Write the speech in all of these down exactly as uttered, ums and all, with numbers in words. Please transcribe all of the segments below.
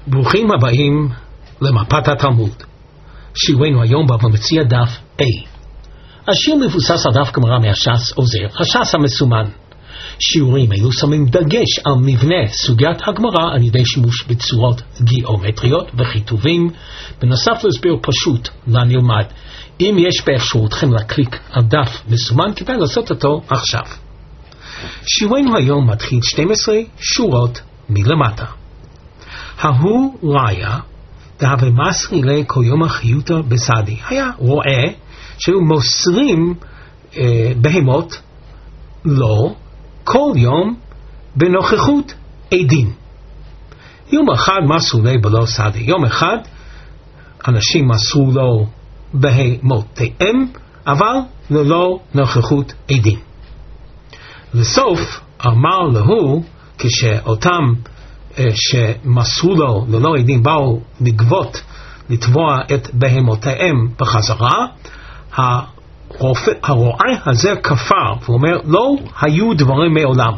ברוכים הבאים למפת התלמוד. שיעורנו היום בבא מציעא דף A. השיר מבוסס על דף גמרא מהש"ס עוזר, הש"ס המסומן. שיעורים אלו שמים דגש על מבנה סוגיית הגמרא על ידי שימוש בצורות גיאומטריות וכיתובים, בנוסף להסבר פשוט לנלמד. אם יש באפשרותכם להקליק על דף מסומן, כדאי לעשות אותו עכשיו. שיעורנו היום מתחיל שתים עשרה שורות מלמטה. ההוא ראיה דהווה מסרי לי כל יום החיותא בסעדי. היה רואה שהיו מוסרים אה, בהמות לו כל יום בנוכחות עדים. יום אחד מסרו לי בלא סעדי. יום אחד אנשים מסרו לו בהמותיהם, אבל ללא נוכחות עדים. לסוף אמר להו, כשאותם שמסרו לו ללא עדים באו לגבות, לתבוע את בהמותיהם בחזרה, הרופא, הרועה הזה כפר ואומר לא היו דברים מעולם.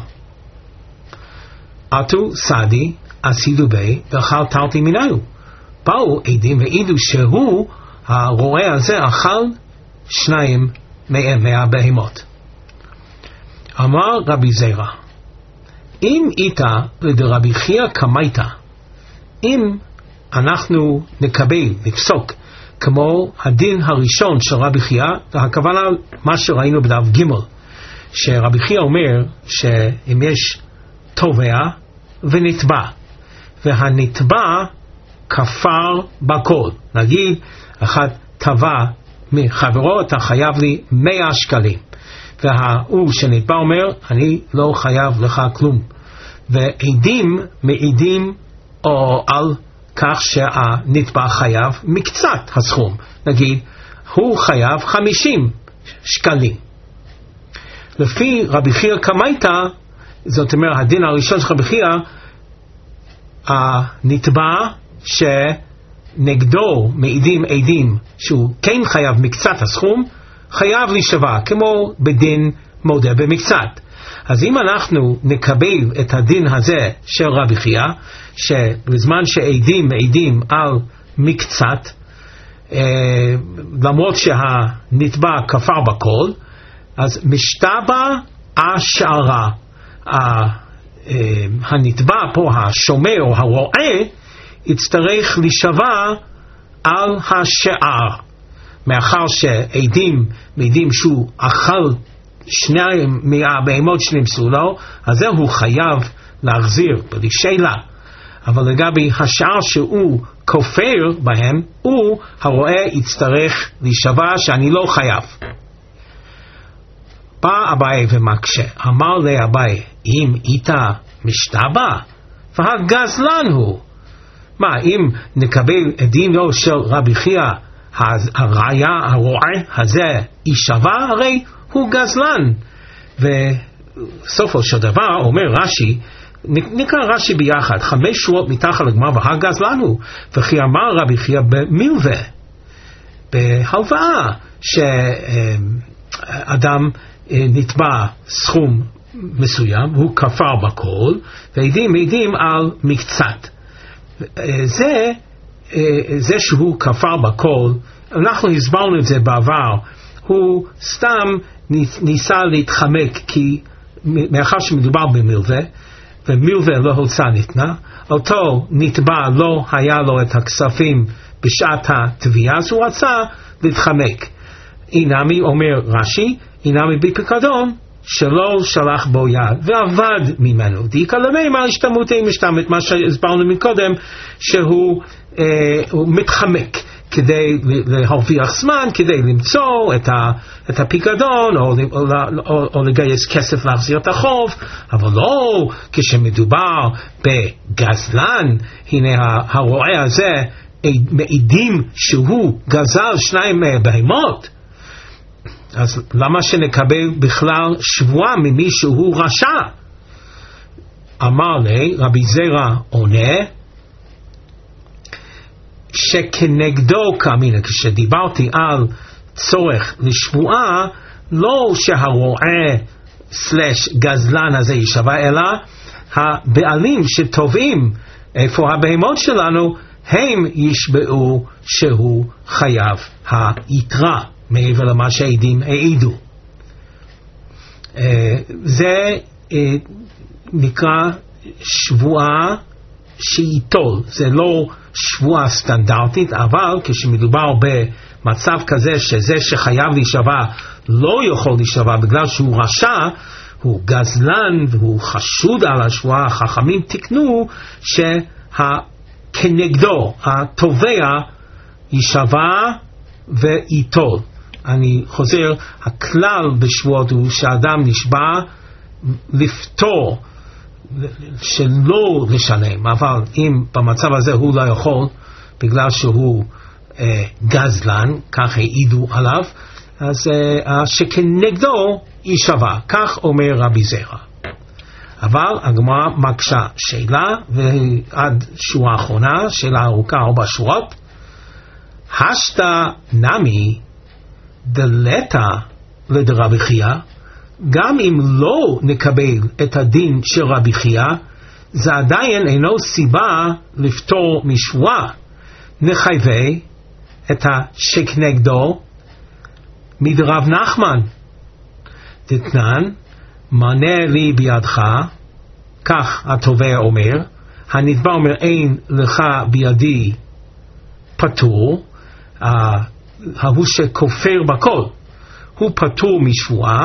עטו סעדי עשידו בי ואכל תרתי מינהו. באו עדים והעידו שהוא, הרועה הזה, אכל שניים מהם מהבהמות. אמר רבי זירא, אם איתה לדרבי חייא קמייתא, אם אנחנו נקבל, נפסוק, כמו הדין הראשון של רבי חייא, הכוונה מה שראינו בדף ג', שרבי חייא אומר שאם יש תובע ונתבע, והנתבע כפר בכל, נגיד אחד תבע מחברו, אתה חייב לי מאה שקלים, והוא שנתבע אומר אני לא חייב לך כלום, ועדים מעידים או על כך שהנתבע חייב מקצת הסכום, נגיד הוא חייב חמישים שקלים. לפי רבי חייא קמייתא, זאת אומרת הדין הראשון של רבי חייא, הנתבע שנגדו מעידים עדים שהוא כן חייב מקצת הסכום, חייב להישבע, כמו בדין מודה במקצת. אז אם אנחנו נקבל את הדין הזה של רבי חייא, שבזמן שעדים מעידים על מקצת, אה, למרות שהנתבע כפר בכל, אז משתבע השערה. אה, הנתבע פה, השומר או הרועה, יצטרך להישבע על השער. מאחר שעדים מעידים שהוא אכל שניים מהבהמות שנמסרו לו, אז זה הוא חייב להחזיר בלי שאלה. אבל לגבי השאר שהוא כופר בהם, הוא הרואה יצטרך להישבע שאני לא חייב. בא אביי ומקשה, אמר לי אביי, אם איתה משתבע, והגזלן הוא. מה, אם נקבל את דינו של רבי חייא, הראיה, הרועה הזה יישבע, הרי הוא גזלן. וסופו של דבר אומר רש"י, נקרא רש"י ביחד, חמש שורות מתחת לגמרא, והגזלן הוא. וכי אמר רבי חייא במילווה, בהלוואה, שאדם נתבע סכום מסוים, הוא כפר בכל, ועדים מעידים על מקצת. זה זה שהוא כפר בכל, אנחנו הסברנו את זה בעבר, הוא סתם ניסה להתחמק, כי מאחר שמדובר במילווה, ומילווה לא הוצאה ניתנה, אותו נתבע לא היה לו את הכספים בשעת התביעה, אז הוא רצה להתחמק. אינמי אומר רש"י, אינמי בפיקדון, שלא שלח בו יד ועבד ממנו. דיקה למימר השתמותי משתמת, מה שהסברנו מקודם, שהוא אה, הוא מתחמק כדי להרוויח זמן, כדי למצוא את, ה, את הפיקדון או, או, או, או לגייס כסף להחזיר את החוב, אבל לא כשמדובר בגזלן. הנה הרועה הזה מעידים שהוא גזל שניים בהמות, אז למה שנקבל בכלל שבועה ממי שהוא רשע? אמר לי רבי זירא עונה שכנגדו כאמינה, כשדיברתי על צורך לשבועה, לא שהרועה סלש גזלן הזה יישבע, אלא הבעלים שתובעים איפה הבהמות שלנו? הם ישבעו שהוא חייב היתרה מעבר למה שהעדים העידו. זה נקרא שבועה שייטול. זה לא שבועה סטנדרטית, אבל כשמדובר במצב כזה שזה שחייב להישבע לא יכול להישבע בגלל שהוא רשע, הוא גזלן והוא חשוד על השבועה, החכמים תקנו שכנגדו התובע יישבע וייטול. אני חוזר, הכלל בשבועות הוא שאדם נשבע לפתור, שלא לשלם, אבל אם במצב הזה הוא לא יכול בגלל שהוא אה, גזלן, כך העידו עליו, אז אה, שכנגדו יישבע. כך אומר רבי זרע. אבל הגמרא מקשה שאלה, ועד שורה האחרונה, שאלה ארוכה ארבע שורות. השתא נמי דלתא לדרבי חייא, גם אם לא נקבל את הדין של רבי חייא, זה עדיין אינו סיבה לפטור משבועה. נחייבה את השכנגדו מדרב נחמן. דתנן, מנה לי בידך, כך התובע אומר, הנתבע אומר אין לך בידי פטור, ההוא שכופר בכל, הוא פטור משבועה.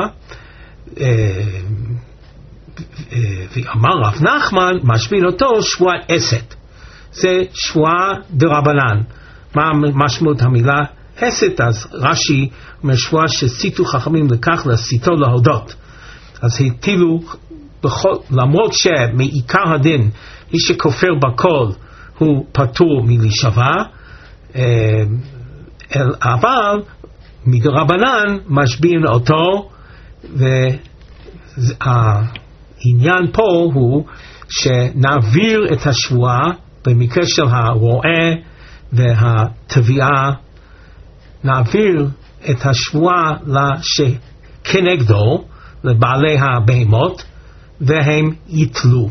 ואמר רב נחמן, משמין אותו שבועת אסת. זה שבועה דרבנן. מה משמעות המילה אסת? אז רש"י אומר שבועה שסיתו חכמים לכך לסיתו להודות. אז הטילו בכל, למרות שמעיקר הדין מי שכופר בכל הוא פטור מלהישבע, אבל מדרבנן משמין אותו. והעניין פה הוא שנעביר את השבועה במקרה של הרועה והתביעה, נעביר את השבועה כנגדו לבעלי הבהמות והם יתלו.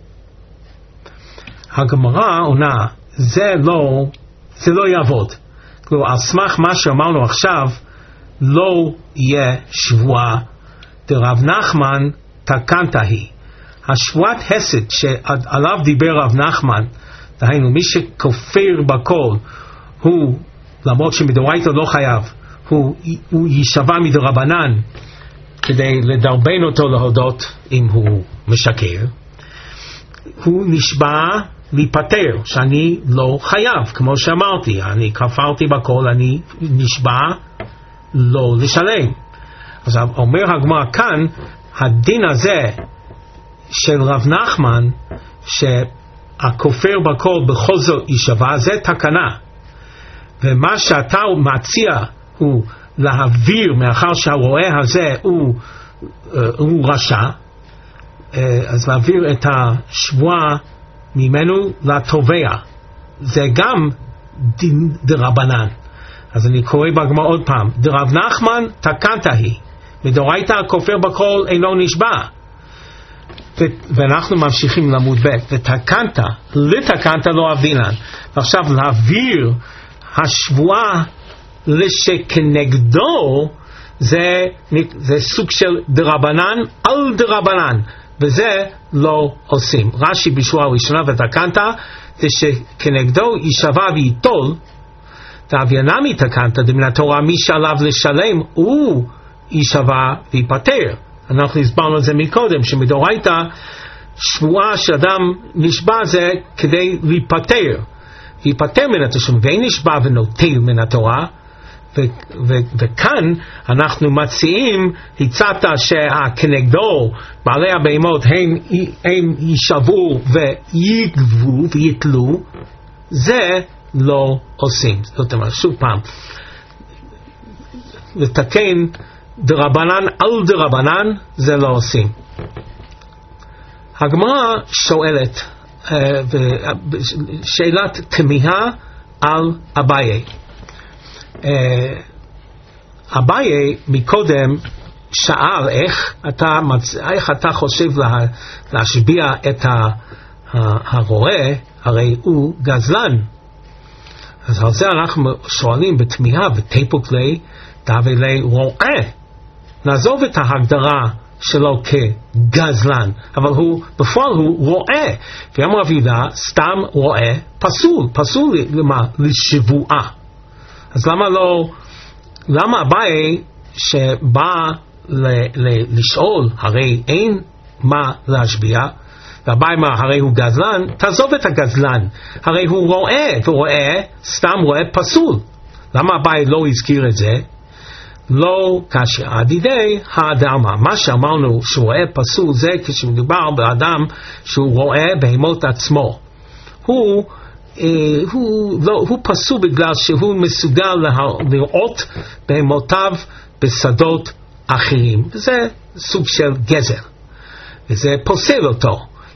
הגמרא עונה, זה לא, זה לא יעבוד. כלומר, על סמך מה שאמרנו עכשיו, לא יהיה שבועה דרב נחמן תקנת היא. השבועת הסת שעליו דיבר רב נחמן, דהיינו מי שכופר בכל, הוא למרות שמדאורייתא לא חייב, הוא, הוא יישבע מדרבנן כדי לדרבן אותו להודות אם הוא משקר. הוא נשבע להיפטר, שאני לא חייב, כמו שאמרתי, אני כפרתי בכל, אני נשבע לא לשלם. אז אומר הגמרא כאן, הדין הזה של רב נחמן שהכופר בכל בכל זאת יישבע, זה תקנה. ומה שאתה מציע הוא להעביר, מאחר שהרועה הזה הוא, הוא רשע, אז להעביר את השבועה ממנו לתובע. זה גם דין דרבנן. אז אני קורא בגמרא עוד פעם, דרב נחמן תקנת היא, מדאורייתא הכופר בכל אינו נשבע. ואנחנו ממשיכים לעמוד ב', ותקנת, לתקנת לא אבינן. ועכשיו להעביר השבועה לשכנגדו, זה, זה סוג של דרבנן על דרבנן, וזה לא עושים. רש"י בשורה הראשונה ותקנת, זה שכנגדו יישבע וייטול, ואביינמי תקנת, דמן התורה מי שעליו לשלם הוא יישבע ויפטר. אנחנו הסברנו את זה מקודם, שמדאורייתא שבועה שאדם נשבע זה כדי להיפטר, ויפטר מן התשלום, ואין נשבע ונוטל מן התורה. ו- ו- וכאן אנחנו מציעים, הצעת שכנגדו בעלי הבהמות הם, הם יישבו ויגבו ויתלו, זה לא עושים. זאת אומרת, שוב פעם, לתקן דרבנן על דרבנן, זה לא עושים. הגמרא שואלת שאלת תמיהה על אביי. אביי מקודם שאל איך אתה, איך אתה חושב לה, להשביע את הרועה הרי הוא גזלן. אז על זה אנחנו שואלים בתמיהה, ותיפוק לי דווי לי רועה. נעזוב את ההגדרה שלו כגזלן, אבל הוא, בפועל הוא רועה. ואמר רב יהודה, סתם רועה פסול, פסול למה? לשבועה. אז למה לא, למה אביי שבא ל, ל, לשאול, הרי אין מה להשביע, ואביי מה, הרי הוא גזלן, תעזוב את הגזלן, הרי הוא רועה, ורועה, סתם רועה פסול. למה אביי לא הזכיר את זה? לא כאשר עד ידי האדמה. מה שאמרנו שהוא רואה פסול זה כשמדובר באדם שהוא רואה בהמות עצמו. הוא, אה, הוא, לא, הוא פסול בגלל שהוא מסוגל לראות בהמותיו בשדות אחרים. וזה סוג של גזל. וזה פוסל אותו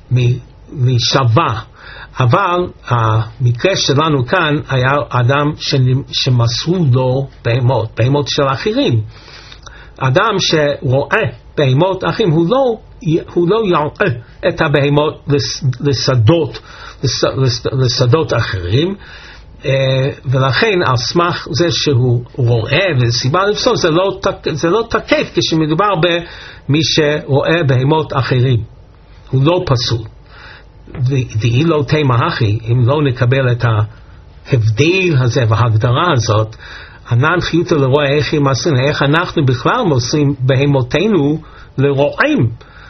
משווה. אבל המקרה שלנו כאן היה אדם שמסרו לו בהמות, בהמות של אחרים. אדם שרואה בהמות אחרים, הוא לא, הוא לא יראה את הבהמות לשדות, לשדות אחרים, ולכן על סמך זה שהוא רואה וסיבה לפסול, זה לא, זה לא תקף כשמדובר במי שרואה בהמות אחרים. הוא לא פסול. דאי לא תימה הכי, אם לא נקבל את ההבדל הזה וההגדרה הזאת, ענן חיותו לרואה איך היא מעשינו, איך אנחנו בכלל מוסרים בהמותינו לרועים.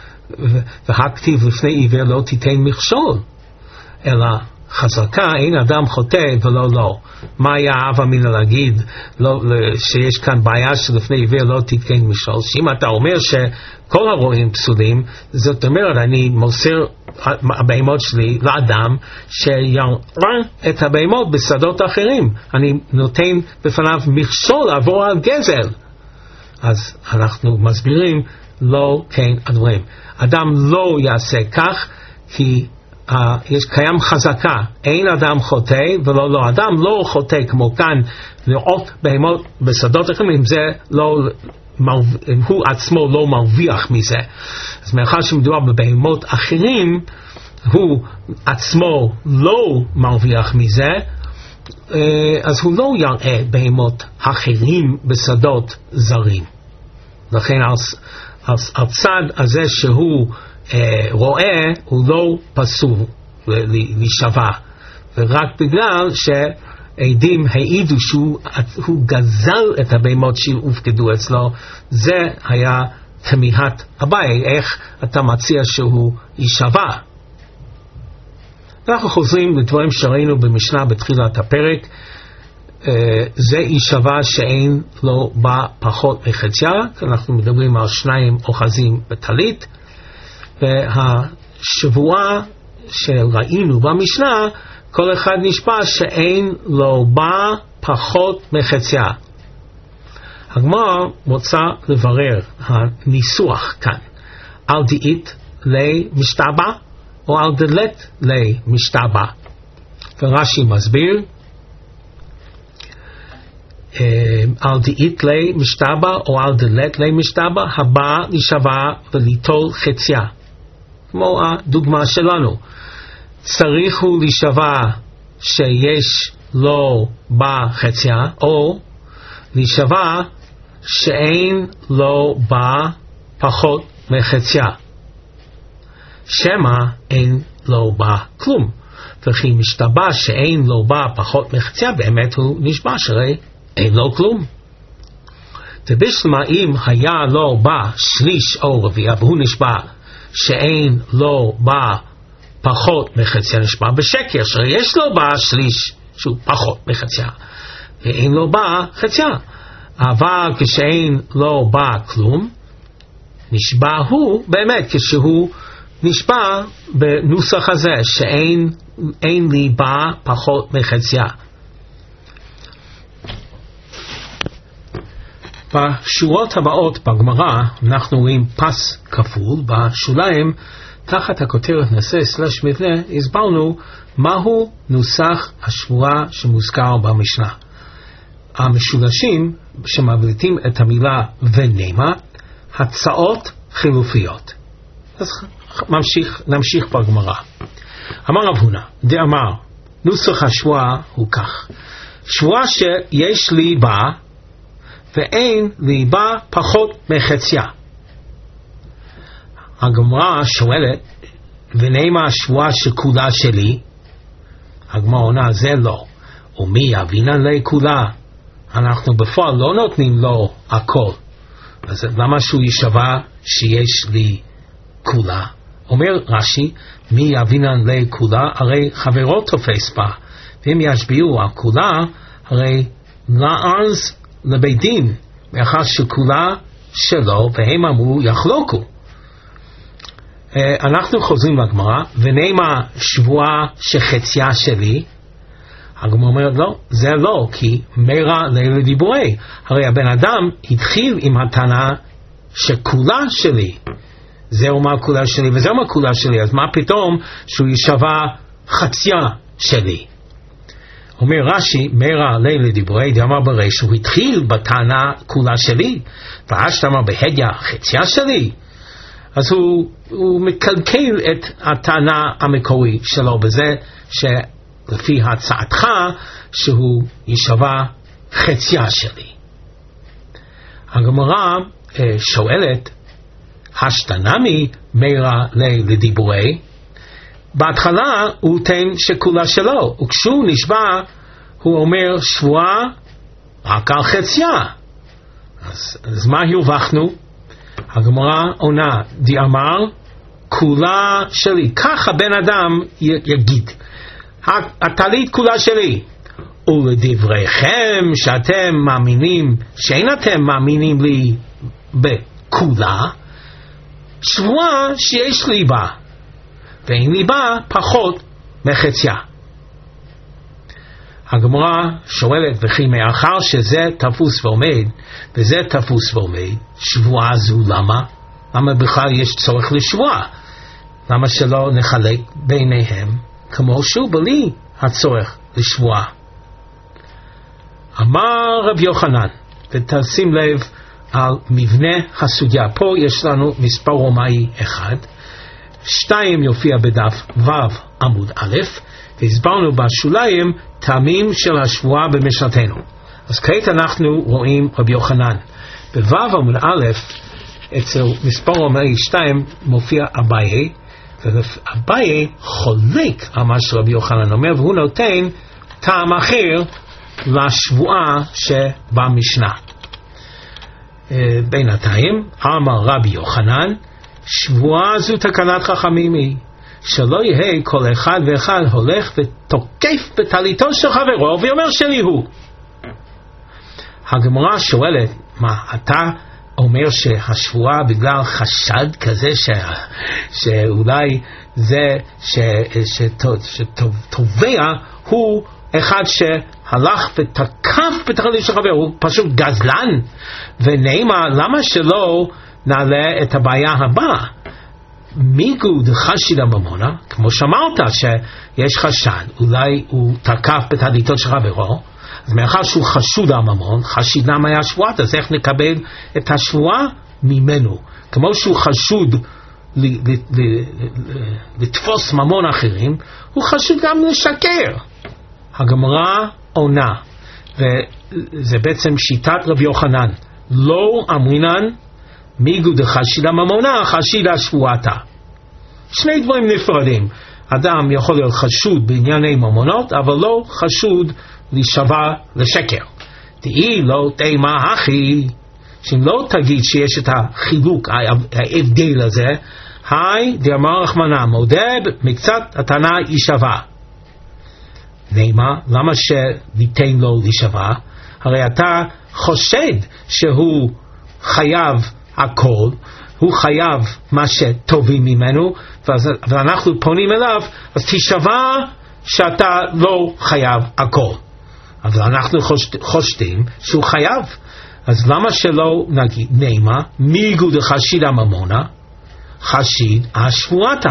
והכתיב לפני עיוור לא תיתן מכשול, אלא חזקה אין אדם חוטא ולא לא. מה היה אבא מינה להגיד לא, שיש כאן בעיה שלפני עיוור לא תיתן מכשול? שאם אתה אומר שכל הרועים פסולים, זאת אומרת אני מוסר הבהמות שלי לאדם שיראה את הבהמות בשדות אחרים, אני נותן בפניו מכשול לעבור על גזל. אז אנחנו מסבירים לא כן הדברים. אדם לא יעשה כך כי uh, יש קיים חזקה, אין אדם חוטא ולא לא. אדם לא חוטא כמו כאן לראות בהמות בשדות אחרים, אם זה לא אם הוא עצמו לא מרוויח מזה. אז מאחר שמדובר בבהמות אחרים, הוא עצמו לא מרוויח מזה, אז הוא לא יראה בהמות אחרים בשדות זרים. לכן על, על, על צד הזה שהוא אה, רואה, הוא לא פסול להישבע, ורק בגלל ש עדים העידו שהוא גזל את הבהמות שהופקדו אצלו. זה היה תמיהת אביי, איך אתה מציע שהוא יישבע. אנחנו חוזרים לדברים שראינו במשנה בתחילת הפרק. זה יישבע שאין לו בה פחות מחציה, אנחנו מדברים על שניים אוחזים בטלית, והשבועה שראינו במשנה כל אחד נשבע שאין לו בה פחות מחציה. הגמרא רוצה לברר הניסוח כאן, על דאית למשתבע או על דלת למשתבע. ורש"י מסביר, על דאית למשתבע או על דלת למשתבע, הבא להישבע וליטול חציה, כמו הדוגמה שלנו. צריך הוא להישבע שיש לו בה חציה, או להישבע שאין לו בה פחות מחציה, שמה אין לו בה כלום. וכי משתבע שאין לו בה פחות מחציה, באמת הוא נשבע שהרי אין לו כלום. ובשלמה אם היה לו בה שליש או רביע, והוא נשבע שאין לו בה פחות מחציה, נשבע בשקר שיש לו בה שליש שהוא פחות מחציה ואין לו בה חציה. אבל כשאין לו בה כלום, נשבע הוא באמת כשהוא נשבע בנוסח הזה שאין אין לי בה פחות מחציה. בשורות הבאות בגמרא אנחנו רואים פס כפול בשוליים תחת הכותרת נעשה סלש מבנה. הסברנו מהו נוסח השבועה שמוזכר במשנה. המשולשים שמבליטים את המילה ונמה, הצעות חילופיות. אז ממשיך, נמשיך בגמרא. אמר רב הונא, דאמר, נוסח השבועה הוא כך, שבועה שיש לי בה ואין לי בה פחות מחציה. הגמרא שואלת, ונאמר השבועה שכולה שלי? הגמרא עונה, זה לא. ומי יבינה לי כולה? אנחנו בפועל לא נותנים לו הכל. אז למה שהוא ישבע שיש לי כולה? אומר רש"י, מי יבינה לי כולה? הרי חברו תופס בה. ואם ישביעו על כולה, הרי לארז לבית דין, מאחר שכולה שלו, והם אמרו יחלוקו. אנחנו חוזרים לגמרא, ונאמר שבועה שחציה שלי. הגמרא אומרת לא, זה לא, כי מרע לילה דיבורי. הרי הבן אדם התחיל עם הטענה שכולה שלי, זהו מה כולה שלי וזהו מה כולה שלי, אז מה פתאום שהוא ישבע חציה שלי? אומר רש"י, מרע לילה דיבורי, דאמר בריש, הוא התחיל בטענה כולה שלי, ואשת אמר בהדיא חציה שלי. אז הוא, הוא מקלקל את הטענה המקורית שלו בזה שלפי הצעתך שהוא ישבע חציה שלי. הגמרא שואלת, השתנמי מרע לדיבורי, בהתחלה הוא טען שכולה שלו, וכשהוא נשבע הוא אומר שבועה רק על חציה. אז, אז מה הרווחנו? הגמרא עונה, דאמר כולה שלי. ככה בן אדם יגיד, הטלית כולה שלי. ולדבריכם שאתם מאמינים, שאין אתם מאמינים לי בכולה, שבועה שיש לי בה ואין לי בה פחות מחציה. הגמרא שואלת, וכי מאחר שזה תפוס ועומד וזה תפוס ועומד, שבועה זו למה? למה בכלל יש צורך לשבועה? למה שלא נחלק ביניהם כמו שהוא בלי הצורך לשבועה? אמר רב יוחנן, ותשים לב על מבנה הסוגיה. פה יש לנו מספר רומאי אחד, שתיים יופיע בדף ו' עמוד א', והסברנו בשוליים טעמים של השבועה במשנתנו. אז כעת אנחנו רואים רבי יוחנן. בו' עמוד א', אצל מספר רומאי שתיים מופיע אביי, ואביי חולק על מה שרבי יוחנן אומר, והוא נותן טעם אחר לשבועה שבמשנה. בינתיים אמר רבי יוחנן, שבועה זו תקנת חכמים היא, שלא יהיה כל אחד ואחד הולך ותוקף בטליתו של חברו ואומר שלי הוא. הגמרא שואלת, מה אתה אומר שהשבועה בגלל חשד כזה ש... שאולי זה ש... שתובע הוא אחד שהלך ותקף בטליתו של חברו, הוא פשוט גזלן? ונאמר, למה שלא נעלה את הבעיה הבאה? מיגו דחשיד הממונה, כמו שאמרת שיש חשד, אולי הוא תקף בטליתו של חברו, אז מאחר שהוא חשוד הממון, חשיד נמה היה שבועת, אז איך נקבל את השבועה ממנו? כמו שהוא חשוד לתפוס ממון אחרים, הוא חשוד גם לשקר. הגמרא עונה, וזה בעצם שיטת רבי יוחנן, לא אמרינן מיגו דחשיד הממונה חשיד השבועתה. שני דברים נפרדים. אדם יכול להיות חשוד בענייני ממונות, אבל לא חשוד להישבע לשקר. תהי לא תימה אחי, שאם לא תגיד שיש את החילוק, ההבדל הזה, היי דאמר רחמנא מודה מקצת הטענה יישבע. נאמר, למה שניתן לו להישבע? הרי אתה חושד שהוא חייב הכל, הוא חייב מה שטובים ממנו, ואנחנו פונים אליו, אז תשבע שאתה לא חייב הכל. אבל אנחנו חושדים שהוא חייב, אז למה שלא נגיד, נאמר, מיגו דחשיד הממונה חשיד השבועתה.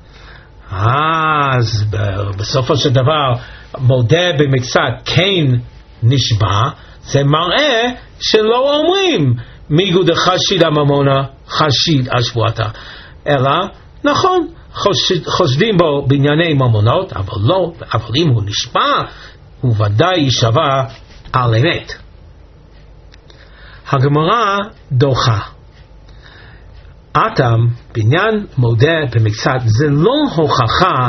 אז בסופו של דבר מודה במקצת כן נשבע, זה מראה שלא אומרים מיגו דחשיד הממונה חשיד השבועתה, אלא נכון, חושדים בו בענייני ממונות, אבל לא, אבל אם הוא נשבע, הוא ודאי יישבע על אמת. הגמרא דוחה. אטם, בעניין מודה במקצת, זה לא הוכחה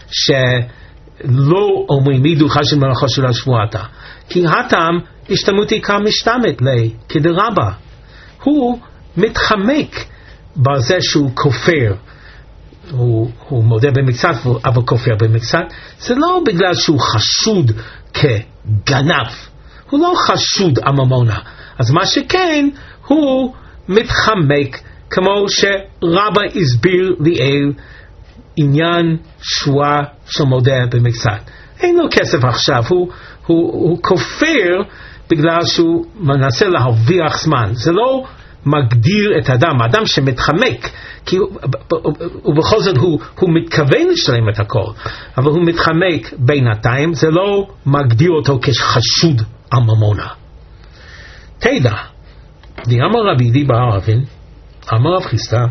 שלא אומרים מידו חשד מלאכו של השבועתה. כי הטם השתמותי כמשתמת לי, כדרבה. הוא מתחמק בזה שהוא כופר. הוא, הוא מודה במקצת, אבל כופר במקצת. זה לא בגלל שהוא חשוד כגנב. הוא לא חשוד הממונה. אז מה שכן, הוא מתחמק, כמו שרבא הסביר ליאל, עניין שבועה של מודה במקצת. אין לו כסף עכשיו, הוא, הוא, הוא כופר בגלל שהוא מנסה להרוויח זמן. זה לא מגדיר את האדם, האדם שמתחמק, כי הוא, ובכל זאת הוא, הוא מתכוון לשלם את הכל, אבל הוא מתחמק בינתיים, זה לא מגדיר אותו כחשוד הממונה. תדע, אמר רבי יהודה בר אבין, אמר רב חיסדא,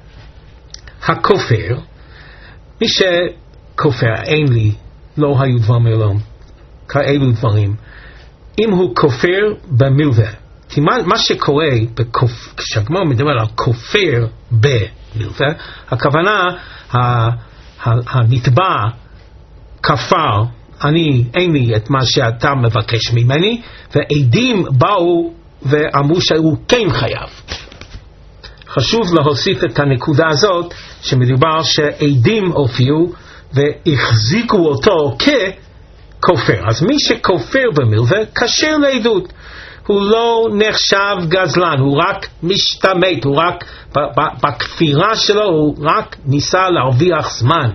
הכופר, מי שכופר, אין לי, לא היו דבר מעולם, כאלו דברים, אם הוא כופר במלווה, כי מה, מה שקורה, בכופ, כשהגמרא מדבר על כופר במלווה, הכוונה, ה, ה, הנתבע כפר, אני, אין לי את מה שאתה מבקש ממני, ועדים באו ואמרו שהוא כן חייב. חשוב להוסיף את הנקודה הזאת, שמדובר שעדים הופיעו והחזיקו אותו ככופר. אז מי שכופר במלווה, כשר לעדות. הוא לא נחשב גזלן, הוא רק משתמט, הוא רק, בכפירה שלו, הוא רק ניסה להרוויח זמן.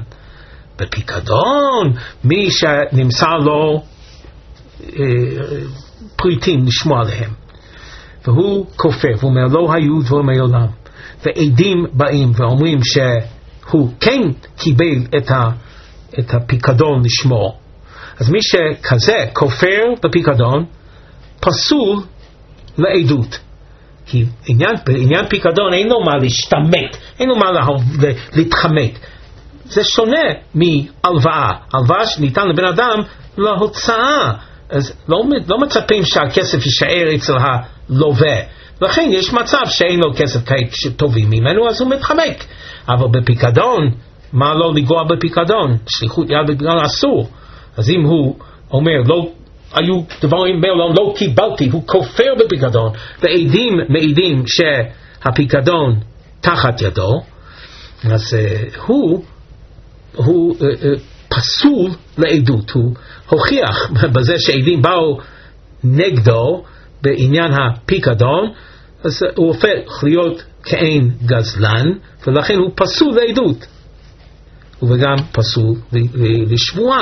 בפיקדון, מי שנמסר לו אה, פריטים לשמוע עליהם. והוא כופר, והוא אומר, לא היו דברים מעולם. ועדים באים ואומרים שהוא כן קיבל את, ה, את הפיקדון לשמור. אז מי שכזה כופר בפיקדון, פסול לעדות. כי עניין, בעניין פיקדון אין לו מה להשתמט, אין לו מה לה, להתחמק. זה שונה מהלוואה. הלוואה שניתן לבן אדם להוצאה. אז לא, לא מצפים שהכסף יישאר אצל הלווה. לכן יש מצב שאין לו כסף שטובים ממנו, אז הוא מתחמק. אבל בפיקדון, מה לא לגוע בפיקדון? שליחות יד בגלל אסור. אז אם הוא אומר, לא היו דברים מעולם, לא קיבלתי, הוא כופר בפיקדון, ועדים מעידים שהפיקדון תחת ידו, אז uh, הוא, הוא uh, uh, פסול לעדות. הוא הוכיח בזה שעדים באו נגדו בעניין הפיקדון, אז הוא הופך להיות כאין גזלן, ולכן הוא פסול לעדות, וגם פסול לשבועה.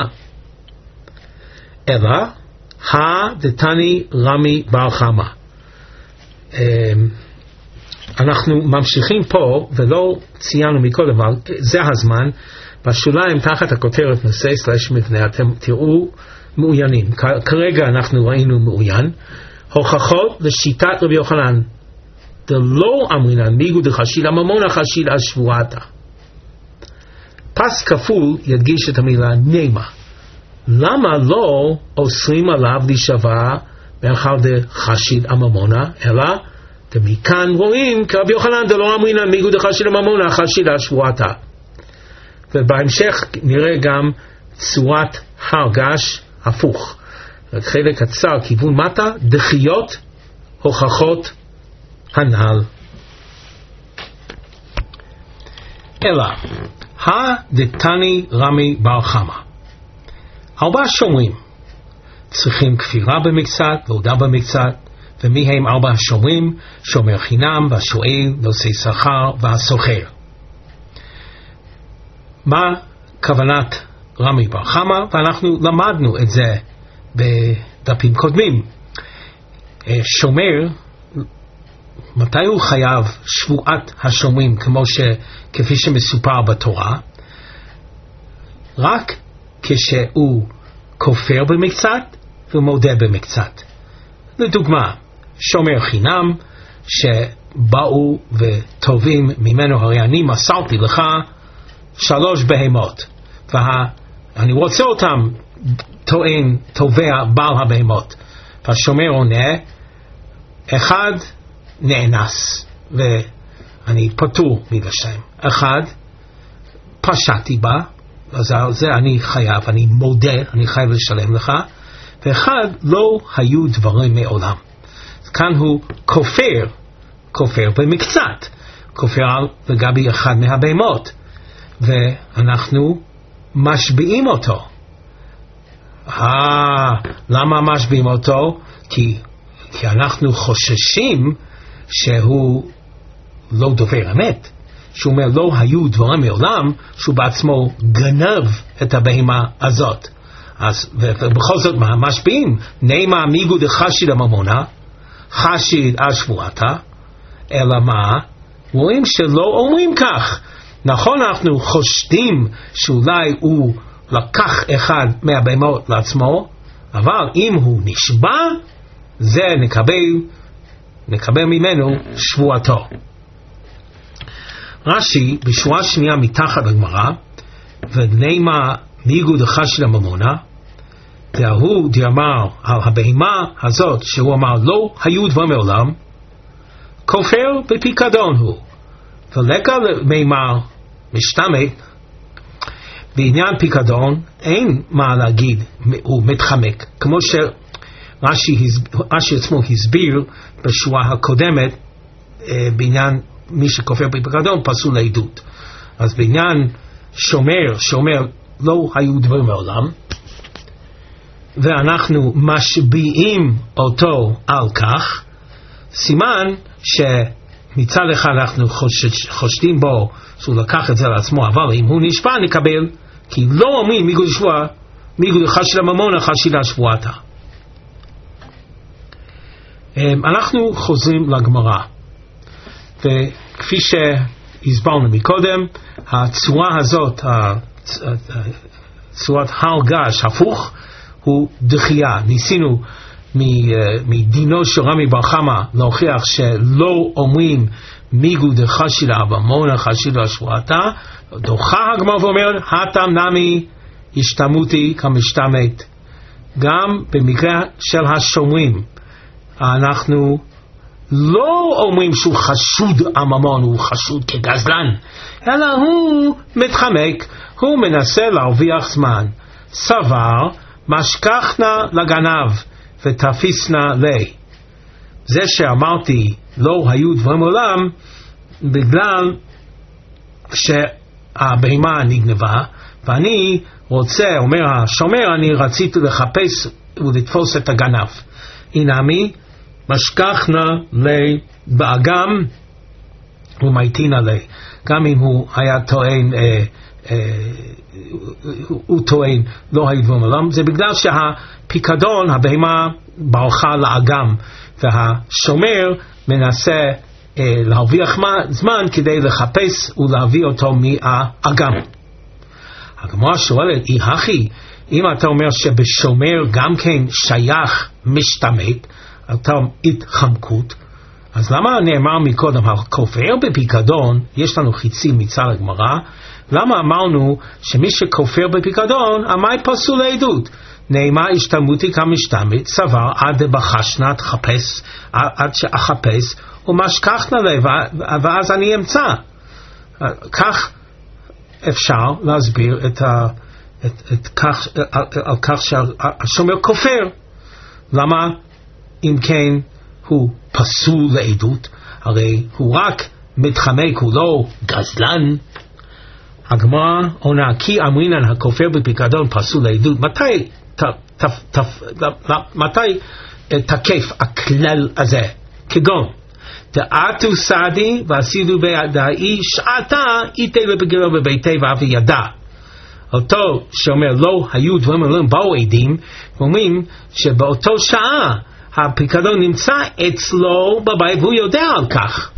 אלא הדתני רמי בר חמא. אנחנו ממשיכים פה, ולא ציינו מקודם, אבל זה הזמן, בשוליים תחת הכותרת נושא סלש מבנה, אתם תראו מעוינים. כרגע אנחנו ראינו מעוין, הוכחות לשיטת רבי יוחנן, דלא אמרינן מיגו דחשיל הממונה חשיל על שבועתה. פס כפול ידגיש את המילה נמה. למה לא אוסרים עליו להישבע מאחר דחשיל הממונה, אלא מכאן רואים כרבי יוחנן דלא אמרינן מיגו דחשיל הממונה חשיל על שבועתה. ובהמשך נראה גם צורת הרגש הפוך. חלק קצר כיוון מטה, דחיות הוכחות הנ"ל. אלא הדתני רמי בר חמא, ארבע שומרים צריכים כפירה במקצת, להודה במקצת, ומי הם ארבע השומרים? שומר חינם והשואל, נושא שכר והסוחר. מה כוונת רמי בר חמא? ואנחנו למדנו את זה בדפים קודמים. שומר, מתי הוא חייב שבועת השומרים, כמו ש, כפי שמסופר בתורה? רק כשהוא כופר במקצת ומודה במקצת. לדוגמה, שומר חינם שבאו וטובים ממנו, הרי אני מסרתי לך שלוש בהמות, ואני רוצה אותם, טוען, תובע בעל הבהמות. והשומר עונה, אחד נאנס, ואני פטור מלשלם. אחד, פשעתי בה, אז על זה אני חייב, אני מודה, אני חייב לשלם לך. ואחד, לא היו דברים מעולם. כאן הוא כופר, כופר במקצת, כופר לגבי אחד מהבהמות, ואנחנו משביעים אותו. אה, למה משביעים אותו? כי, כי אנחנו חוששים שהוא לא דובר אמת, שהוא אומר לא היו דברים מעולם, שהוא בעצמו גנב את הבהמה הזאת. אז ובכל זאת מה משביעים? נאמר מיגו דחשיד הממונה, חשיד על שבועתה, אלא מה? רואים שלא אומרים כך. נכון, אנחנו חושדים שאולי הוא לקח אחד מהבהמות לעצמו, אבל אם הוא נשבע, זה נקבל, נקבל ממנו שבועתו. רש"י בשורה שנייה מתחת לגמרא, ונאמר מיגו דחשיד הממונה, והוא דאמר על הבהמה הזאת שהוא אמר לא היו דבר מעולם, כופר בפיקדון הוא. ולקה מימר משתמט, בעניין פיקדון אין מה להגיד, הוא מתחמק, כמו שרש"י עצמו הסביר בשורה הקודמת, בעניין מי שכופר בפיקדון פסול לעדות. אז בעניין שומר שאומר לא היו דברים מעולם, ואנחנו משביעים אותו על כך, סימן שמצד אחד אנחנו חושד, חושדים בו שהוא לקח את זה לעצמו, אבל אם הוא נשבע נקבל, כי לא אומרים מיגו דשבוע, מיגו דחשיד הממונה חשיד על שבועתה. אנחנו חוזרים לגמרא, וכפי שהסברנו מקודם, הצורה הזאת, צורת הר געש הפוך, הוא דחייה. ניסינו מדינו של רמי בר חמא להוכיח שלא אומרים מיגו דחשיד הממונה חשיד על שבועתה, דוחה הגמרא ואומרת הטם נמי השתמותי כמשתמט. גם במקרה של השומרים אנחנו לא אומרים שהוא חשוד הממון, הוא חשוד כגזלן, אלא הוא מתחמק, הוא מנסה להרוויח זמן. סבר משכחנה לגנב ותפיסנה לי. זה שאמרתי לא היו דברים מעולם, בגלל שהבהמה נגנבה, ואני רוצה, אומר השומר, אני רציתי לחפש ולתפוס את הגנב. אינמי משכחנה לי באגם ומייטינה לי. גם אם הוא היה טוען אה, הוא טוען לא היו דברים מעולם, זה בגלל שהפיקדון, הבהמה ברחה לאגם, והשומר מנסה להרוויח זמן כדי לחפש ולהביא אותו מהאגם. הגמרא שואלת, אי הכי, אם אתה אומר שבשומר גם כן שייך משתמט, אתה התחמקות, אז למה נאמר מקודם, הכופר בפיקדון, יש לנו חיצים מצד הגמרא, למה אמרנו שמי שכופר בפיקדון, המאי פסול לעדות? נאמר השתמותי כמשתמט, סבר עד בחשנה תחפש, עד שאחפש, ומשכחנה לי, ואז אני אמצא. כך אפשר להסביר את ה, את, את כך, על, על כך שהשומר כופר. למה אם כן הוא פסול לעדות? הרי הוא רק מתחמק, הוא לא גזלן. הגמרא עונה, כי אמרינן הכופר בפיקדון פסול לעדות. מתי ת, ת, ת, ת, מתי תקף הכלל הזה? כגון דעתו סעדי ועשידו בידאי שעתה איתי לבגרו בביתי ואבי ידע. אותו שאומר לא היו דברים מעולם, באו עדים ואומרים שבאותו שעה הפיקדון נמצא אצלו בבית והוא יודע על כך.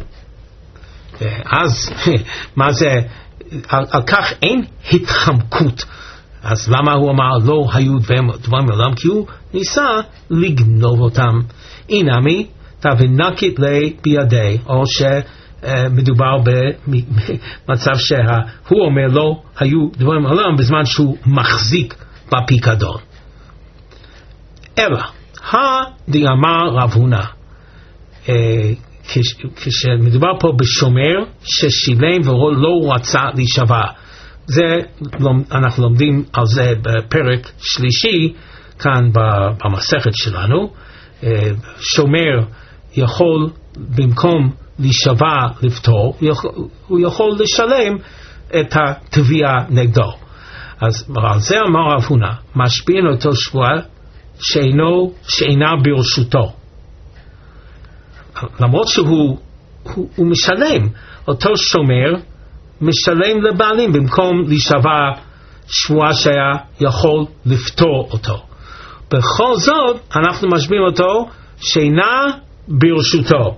אז מה זה, על, על כך אין התחמקות. אז למה הוא אמר לא היו דברים מעולם? כי הוא ניסה לגנוב אותם. אינמי תבנקית לי בידי, או מדובר במצב שהוא אומר לו היו דברים עולם בזמן שהוא מחזיק בפיקדון. אלא הדאמר רב הונא, כשמדובר פה בשומר ששילם ולא רצה להישבע, זה אנחנו לומדים על זה בפרק שלישי כאן במסכת שלנו. שומר יכול במקום להישבע לפטור, הוא יכול לשלם את התביעה נגדו. אז על זה אמר רב הונא, משפיעין אותו שבועה שאינו, שאינה ברשותו, למרות שהוא הוא, הוא משלם. אותו שומר משלם לבעלים במקום להישבע שבועה שהיה יכול לפטור אותו. בכל זאת אנחנו משביעים אותו שאינה ברשותו.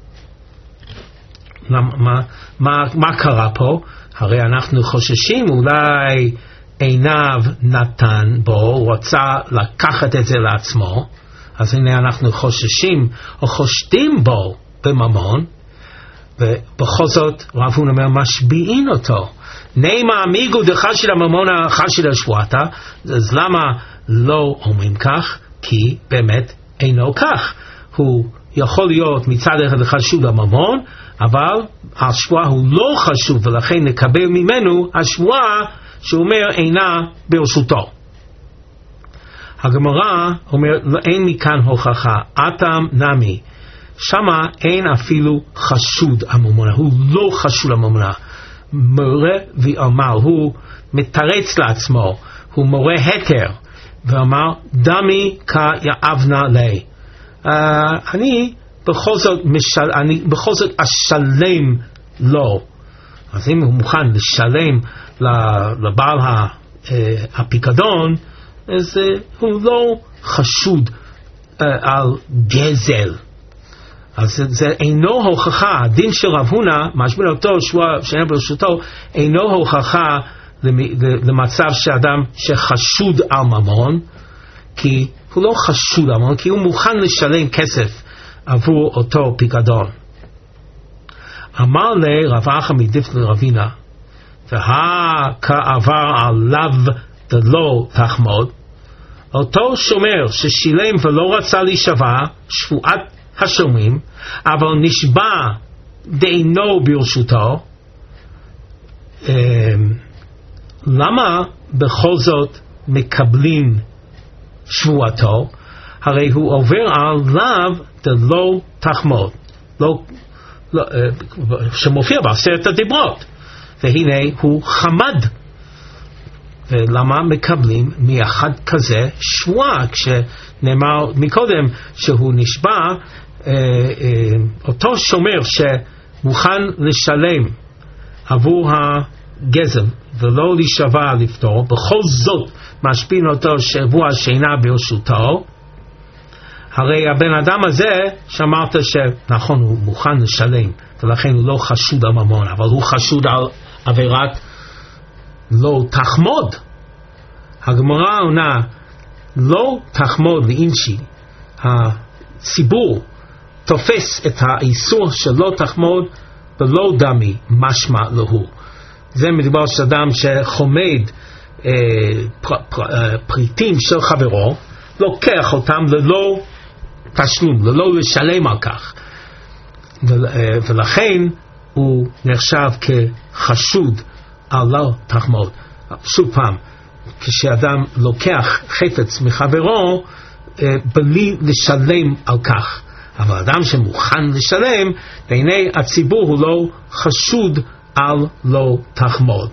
מה, מה, מה קרה פה? הרי אנחנו חוששים אולי עיניו נתן בו, הוא רצה לקחת את זה לעצמו, אז הנה אנחנו חוששים או חושדים בו בממון, ובכל זאת רב הונא אומר משביעין אותו. נימה אמיגו דחשילה ממונה חשילה שבועתה. אז למה לא אומרים כך? כי באמת אינו כך. הוא יכול להיות מצד אחד חשוב לממון, אבל השבועה הוא לא חשוב, ולכן נקבל ממנו השבועה שהוא אומר אינה ברשותו. הגמרא אומר אין מכאן הוכחה, אטם נמי, שמה אין אפילו חשוד הממונה, הוא לא חשוד הממונה. מורה ואמר, הוא מתרץ לעצמו, הוא מורה התר ואמר דמי כיאבנה לי, uh, אני בכל זאת משל, אני בכל זאת אשלם לו. אז אם הוא מוכן לשלם לבעל הפיקדון, אז uh, הוא לא חשוד uh, על גזל. אז זה, זה אינו הוכחה. הדין של רב הונא משביע אותו שבועה שאינה ברשותו אינו הוכחה למצב שאדם שחשוד על ממון, כי הוא לא חשוד על ממון, כי הוא מוכן לשלם כסף עבור אותו פיקדון. אמר לי רב אחא מדיפתא לרבינה, והכעבר עליו דלא תחמוד, אותו שומר ששילם ולא רצה להישבע שבועת השומרים, אבל נשבע דאינו ברשותו, למה בכל זאת מקבלים שבועתו? הרי הוא עובר על לאו דלא תחמוד, לא, לא, שמופיע בעשרת הדיברות, והנה הוא חמד. ולמה מקבלים מאחד כזה שבועה, כשנאמר מקודם שהוא נשבע, אה, אה, אותו שומר שמוכן לשלם עבור הגזל ולא להישבע לפטור, בכל זאת משפיעים אותו שבוע שאינה ברשותו. הרי הבן אדם הזה שאמרת שנכון הוא מוכן לשלם ולכן הוא לא חשוד על ממון, אבל הוא חשוד על עבירת לא תחמוד. הגמרא עונה לא תחמוד לאינשי, הציבור תופס את האיסור של לא תחמוד ולא דמי משמע לו. זה מדובר של אדם שחומד אה, פר, פר, אה, פריטים של חברו, לוקח אותם ללא תשלום, ללא לשלם על כך, ו, אה, ולכן הוא נחשב כחשוד על לא תחמוד. שוב פעם, כשאדם לוקח חפץ מחברו אה, בלי לשלם על כך, אבל אדם שמוכן לשלם בעיני הציבור הוא לא חשוד על לא תחמוד.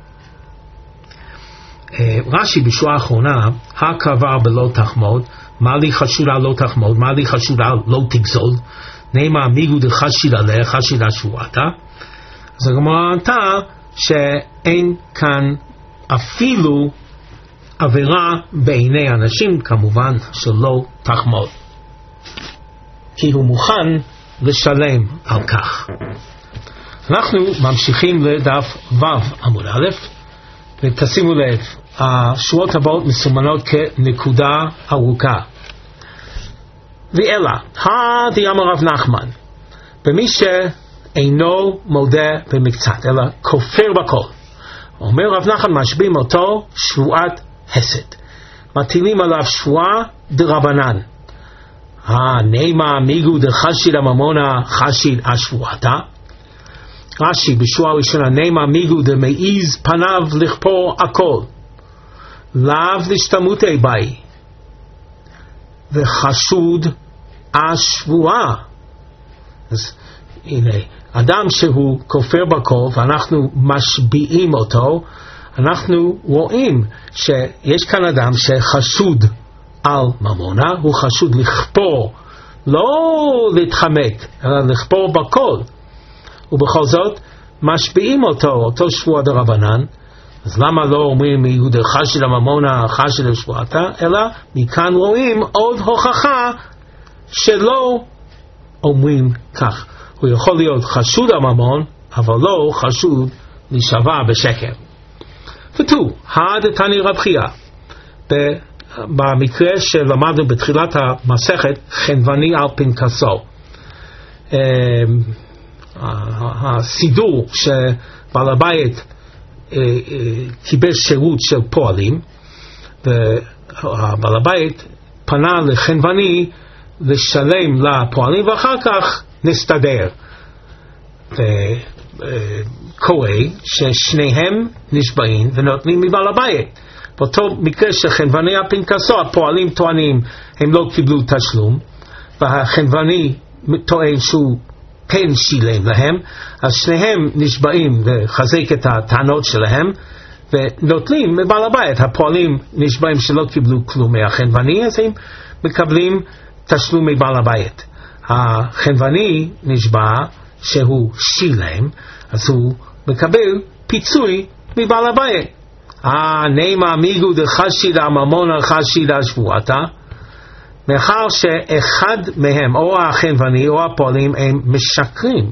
אה, רש"י בשורה האחרונה, הקבר בלא תחמוד, מה לי חשוד על לא תחמוד, מה לי חשוד על לא תגזול, נאמר מיגו דחשיד עליה חשידה שבועתה. אז הגמרא ענתה שאין כאן אפילו עבירה בעיני אנשים, כמובן שלא תחמוד, כי הוא מוכן לשלם על כך. אנחנו ממשיכים לדף ו' עמוד א', ותשימו לב, השורות הבאות מסומנות כנקודה ארוכה. ואלה, הדאמר רב נחמן, במי אינו מודה במקצת, אלא כופר בכל. אומר רב נחמן, משביעים אותו שבועת חסד, מטילים עליו שבועה דרבנן. הנאמר מיגו דחשיד הממונה חשיד השבועתה. רש"י בשבועה הראשונה, נאמר מיגו דמעיז פניו לכפור הכל, לאו להשתמותי באי, וחשוד השבועה. אז הנה, אדם שהוא כופר בכל ואנחנו משביעים אותו, אנחנו רואים שיש כאן אדם שחשוד על ממונה, הוא חשוד לכפור, לא להתחמק, אלא לכפור בכל, ובכל זאת משביעים אותו, אותו שבועה דרבנן. אז למה לא אומרים מיהודה חשיד הממונה חשיד השבועתה, אלא מכאן רואים עוד הוכחה שלא אומרים כך. הוא יכול להיות חשוד הממון, אבל לא חשוד להישבע בשקר. ותו, הדתני רב חייא, במקרה שלמדנו בתחילת המסכת, חנווני על פנקסו, הסידור שבעל הבית קיבל שירות של פועלים, ובעל הבית פנה לחנווני לשלם לפועלים, ואחר כך נסתדר. וקורה ששניהם נשבעים ונותנים מבעל הבית. באותו מקרה של חנווני הפנקסו, הפועלים טוענים הם לא קיבלו תשלום, והחנווני טוען שהוא כן שילם להם, אז שניהם נשבעים לחזק את הטענות שלהם ונותנים מבעל הבית. הפועלים נשבעים שלא קיבלו כלום מהחנווני, אז הם מקבלים תשלום מבעל הבית. החנווני נשבע שהוא שילם, אז הוא מקבל פיצוי מבעל הבית. נאמר מיגו דחשיד הממונה חשיד השבועתה, מאחר שאחד מהם, או החנווני או הפועלים, הם משקרים,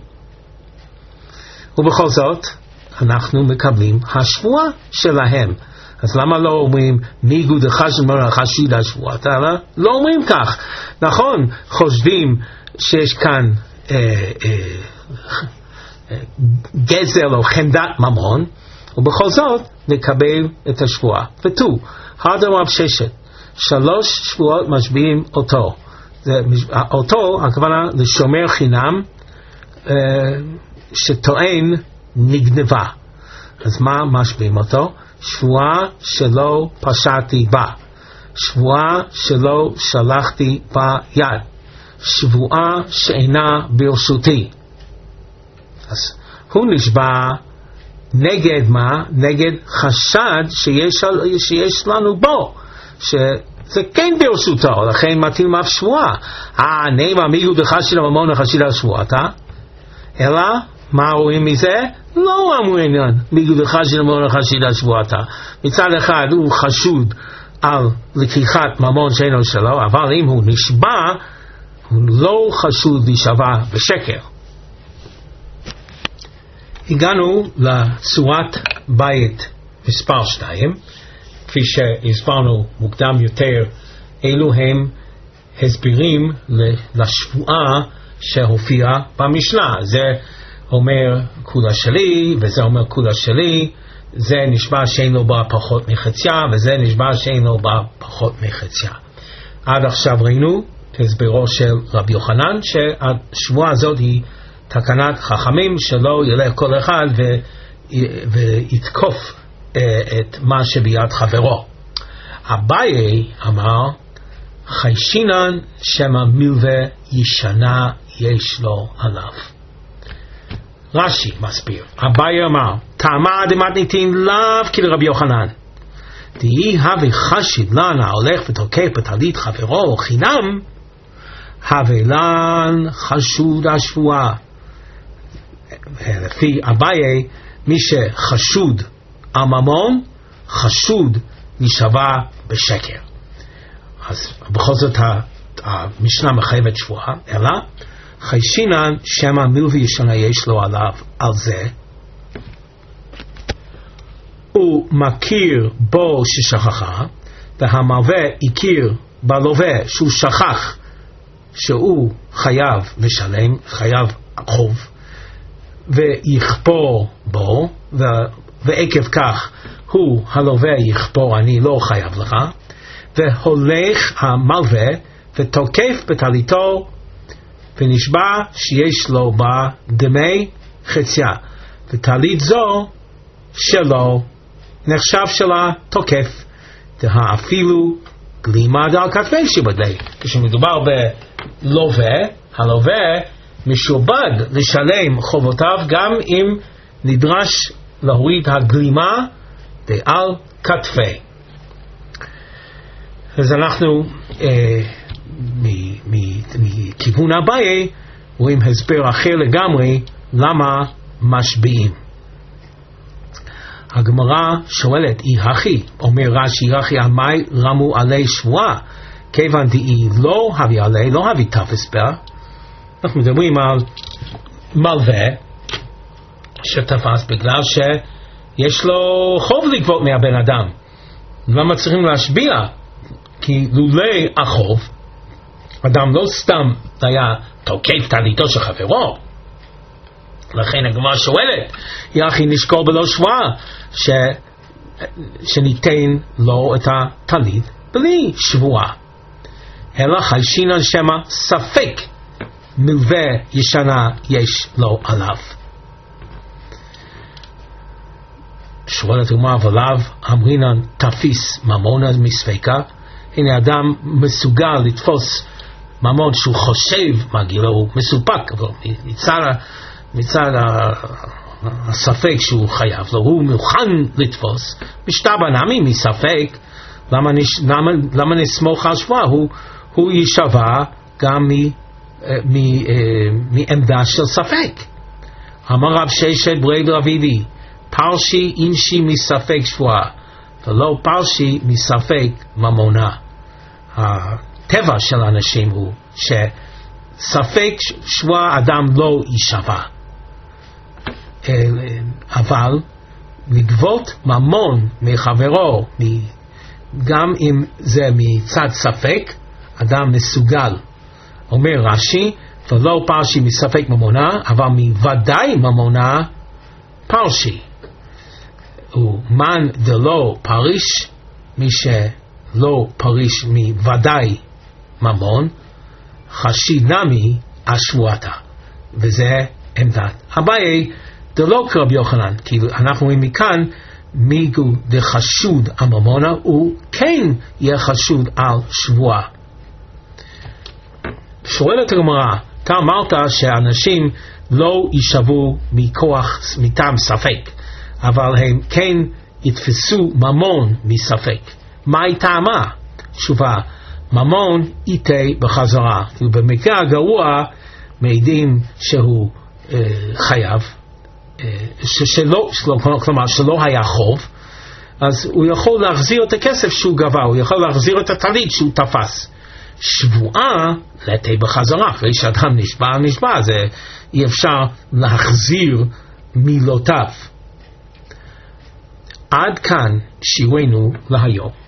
ובכל זאת אנחנו מקבלים השבועה שלהם. אז למה לא אומרים מיגו דחשיד הממונה חשיד השבועתה? לא אומרים כך. נכון, חושבים שיש כאן אה, אה, אה, גזל או חמדת ממון, ובכל זאת נקבל את השבועה. ותו, הדר רב ששת, שלוש שבועות משביעים אותו. זה, אותו, הכוונה לשומר חינם אה, שטוען נגנבה. אז מה משביעים אותו? שבועה שלא פשעתי בה, שבועה שלא שלחתי בה יד, שבועה שאינה ברשותי. אז הוא נשבע נגד מה? נגד חשד שיש, שיש לנו בו, שזה כן ברשותו, לכן מתאים אף שבועה. אה, נאמר מיגו דחשיד הממונה חשיד השבועתה, אלא מה רואים מזה? לא אמרו עניין מיגו דחשיד הממונה חשיד השבועתה. מצד אחד הוא חשוד על לקיחת ממון שאינו שלו, אבל אם הוא נשבע, הוא לא חשוד להישבע בשקר. הגענו לצורת בית מספר שתיים, כפי שהסברנו מוקדם יותר, אלו הם הסברים לשבועה שהופיעה במשנה. זה אומר כולה שלי, וזה אומר כולה שלי, זה נשבע שאין לו בה פחות מחציה, וזה נשבע שאין לו בה פחות מחציה. עד עכשיו ראינו את הסברו של רבי יוחנן, שהשבועה הזאת היא תקנת חכמים, שלא ילך כל אחד ו... ויתקוף את מה שביד חברו. אביי אמר, חיישינן שמה מלווה ישנה יש לו עליו. רש"י מסביר, אביי אמר, טעמה דמתניתין לאו כרבי יוחנן, דהי הווה חשיד לנה הולך ותוקף בטלית חברו חינם, הווה לן חשוד השבועה. לפי אביי, מי שחשוד על ממון, חשוד להישבע בשקר. אז בכל זאת המשנה מחייבת שבועה, אלא חיישינן שמה מלווה ישנה יש לו עליו על זה, הוא מכיר בו ששכחה, והמלווה הכיר בלווה שהוא שכח שהוא חייב לשלם, חייב חוב, ויכפור בו, ו... ועקב כך הוא הלווה יכפור, אני לא חייב לך, והולך המלווה ותוקף בטליתו ונשבע שיש לו בה דמי חציה, וטלית זו שלו נחשב שלה תוקף, דה אפילו גלימה דל כתבי שבדלי. כשמדובר בלווה, הלווה משובד לשלם חובותיו גם אם נדרש להוריד הגלימה דעל כתפי. אז אנחנו אה, מכיוון אביי רואים הסבר אחר לגמרי למה משביעים. הגמרא שואלת, אי הכי, אומר רש"י, רש"י עמי רמו עלי שבועה, כיוון דאי לא הביא עלי, לא הביא תפס בה. אנחנו מדברים על מלווה שתפס בגלל שיש לו חוב לגבות מהבן אדם. למה צריכים להשביע? כי לולי החוב, אדם לא סתם היה תוקף טליתו של חברו. לכן הגמרא שואלת, יחי נשקול בלא שבועה, ש... שניתן לו את הטלית בלי שבועה. אלא חיישינן שמה ספק מלווה ישנה יש לו עליו. שואלת הגמרא, ולאו אמרינן תפיס ממונה מספקה. הנה אדם מסוגל לתפוס ממון שהוא חושב מגיע לו, הוא מסופק, אבל מצד, מצד הספק שהוא חייב לו, הוא מוכן לתפוס. משתבע נמי מספק, למה, נש, למה, למה נסמוך על שבועה? הוא, הוא יישבע גם מ, מ, מ, מעמדה של ספק. אמר רב ששת ברי דרבידי, פרשי אינשי מספק שבועה, ולא פרשי מספק ממונה. הטבע של האנשים הוא שספק שבועה אדם לא יישבע, אבל לגבות ממון מחברו, גם אם זה מצד ספק, אדם מסוגל. אומר רש"י, ולא פרשי מספק ממונה, אבל מוודאי ממונה פרשי. ומן דלא פריש, מי שלא פריש מוודאי ממון, חשיד נמי השבועתה. וזה עמדת אביי דלא כרב יוחנן. כי אנחנו רואים מכאן, מיגו דחשוד הממונה, הוא כן יהיה חשוד על שבועה. שואלת הגמרא, אתה אמרת שאנשים לא יישבו מכוח מטעם ספק, אבל הם כן יתפסו ממון מספק. מהי טעמה? תשובה, ממון ייתה בחזרה. ובמקרה הגרוע מעידים שהוא אה, חייב, אה, ששלא, שלא, כלומר שלא היה חוב, אז הוא יכול להחזיר את הכסף שהוא גבה, הוא יכול להחזיר את הטלית שהוא תפס. שבועה לתה בחזרה, אחרי שאדם נשבע נשבע, זה אי אפשר להחזיר מילותיו. עד כאן שיעורנו להיום.